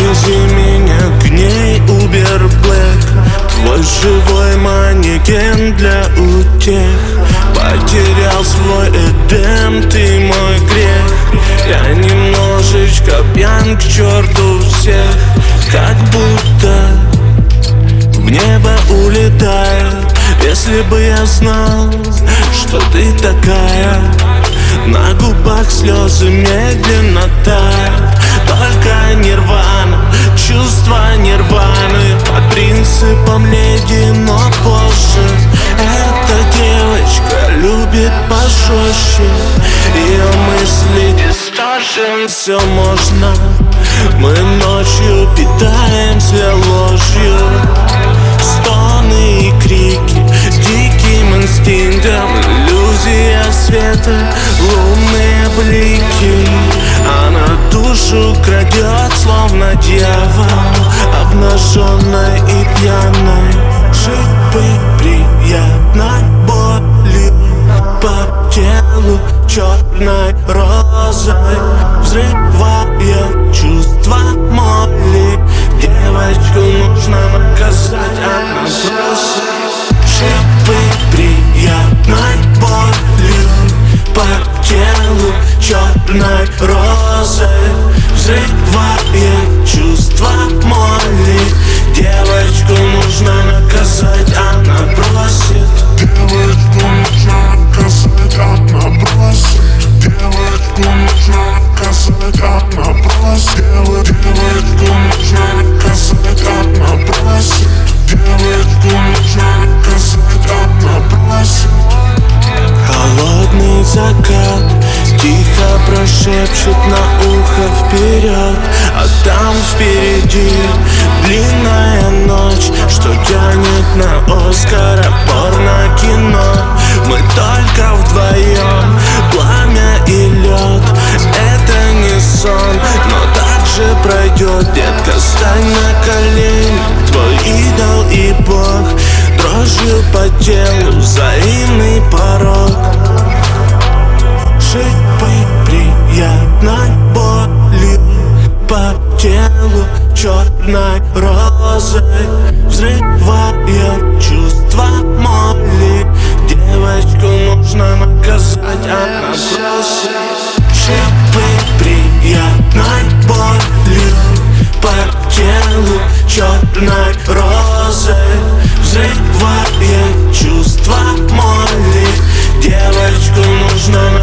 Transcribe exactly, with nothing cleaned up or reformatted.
Отвези меня к ней, Uber Black. Твой живой манекен для утех. Потерял свой Эдем, ты мой грех. Я немножечко пьян, к черту всех. Как будто в небо улетаю. Если бы я знал, что ты такая. На губах слезы медленно тают. Только нирвана, чувства нирваны. Под принципом леди, но позже. Эта девочка любит пожестче. Ее мысли distortion. Все можно. Мы ночью питаемся ложью. Стоны и крики диким инстинктом. Иллюзия света, лунные блики. Она душу крадет, словно дьявол. Обнаженной и пьяной. Жить бы приятной болью по телу черной розой. Взрывая чувства моли. Девочку нужно наказать, она просит. Жить бы приятной болью по телу черной розой. Взрывая чувства моли. Девочку нужно наказать, она просит. Девочку нужно наказать, она просит. Девочку нужно наказать, она просит. Девочку нужно наказать, она просит. Девочку нужно наказать, она просит. Холодный закат тихо прошепчет на ухо вперед. А там впереди длинная ночь, что тянет на Оскара порно-кино. Мы только вдвоем, пламя и лед. Это не сон, но так же пройдет. Детка, стань на колени, твой идол и бог. Дрожью по телу взаимный порог. Жить бы приятной болью по телу черной розой. Взрывая чувства моли. Девочку нужно наказать, она просит. Жить бы приятной болью по телу черной розой. Взрывая чувства моли. Девочку нужно